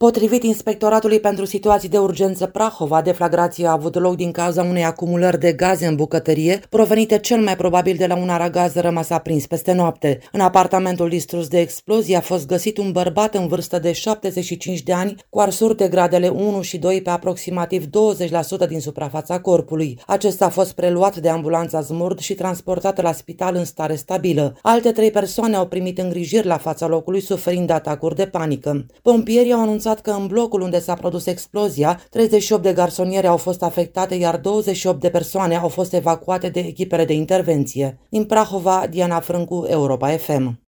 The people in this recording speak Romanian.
Potrivit Inspectoratului pentru Situații de Urgență Prahova, deflagrația a avut loc din cauza unei acumulări de gaze în bucătărie, provenite cel mai probabil de la un aragaz rămas aprins peste noapte. În apartamentul distrus de explozie a fost găsit un bărbat în vârstă de 75 de ani, cu arsuri de gradele 1 și 2 pe aproximativ 20% din suprafața corpului. Acesta a fost preluat de ambulanța Zmurd și transportat la spital în stare stabilă. Alte 3 persoane au primit îngrijiri la fața locului, suferind atacuri de panică. Pompierii au anunțat că în blocul unde s-a produs explozia, 38 de garsoniere au fost afectate, iar 28 de persoane au fost evacuate de echipele de intervenție. Din Prahova, Diana Frâncu, Europa FM.